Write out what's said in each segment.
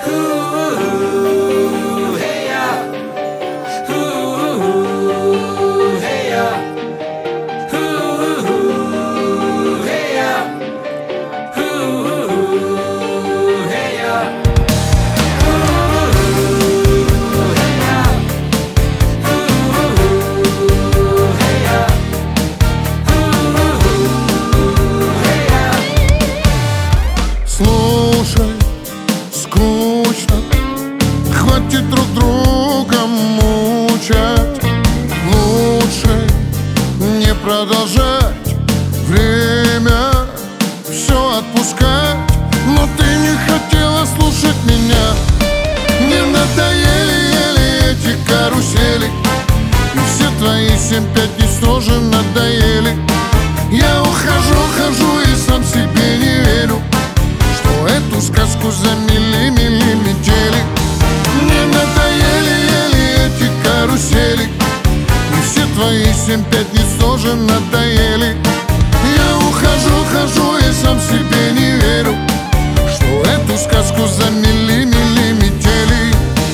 Слушай, скучно, хватит друг друга мучать. Лучше не продолжать, время все отпускать. Но ты не хотела слушать меня. Мне надоели эти карусели, и все твои 7 пятниц тоже надоели. Я хожу и сам себе не верю, что эту сказку замели метели. Мне надоели эти карусели, и все твои 7 пятниц тоже надоели. Я хожу и сам себе не верю, что эту сказку замели метели.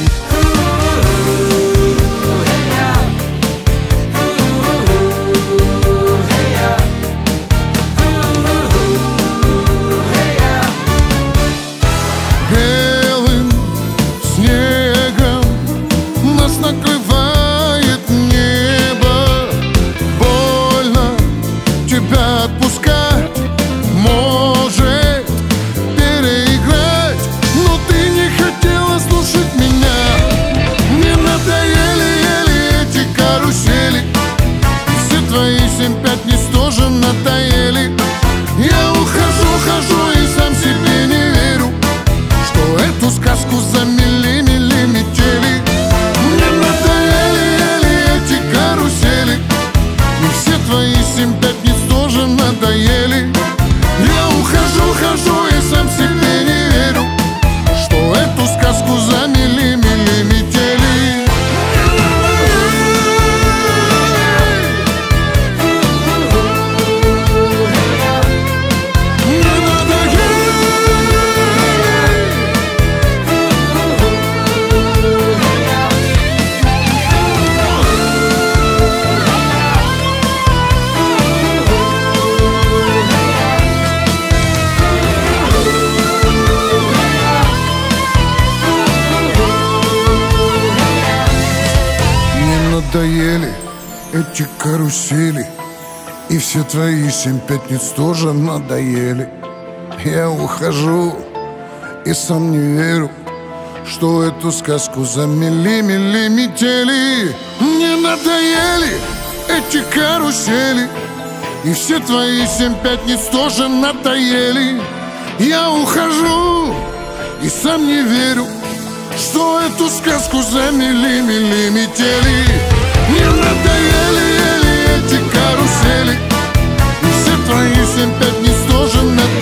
Белым снегом нас накрывает небо. Больно тебя отпускать, может переиграть, но ты не хотела слушать меня. Мне надоели эти карусели, и все твои 7 пятниц тоже надоели. Я хожу и сам себе не верю, что эту сказку замели метели. Мне надоели эти карусели, и все твои 7 пятниц тоже надоели. Я хожу и сам себе не верю, что эту сказку замели метели. Надоели эти карусели, и все твои 7 пятниц тоже надоели. Я ухожу и сам не верю, что эту сказку замели метели. Мне надоели эти карусели, и все твои 7 пятниц тоже надоели. Я ухожу и сам не верю, что эту сказку замели метели. Мне надоели эти карусели, и все твои 7 пятниц тоже надоели.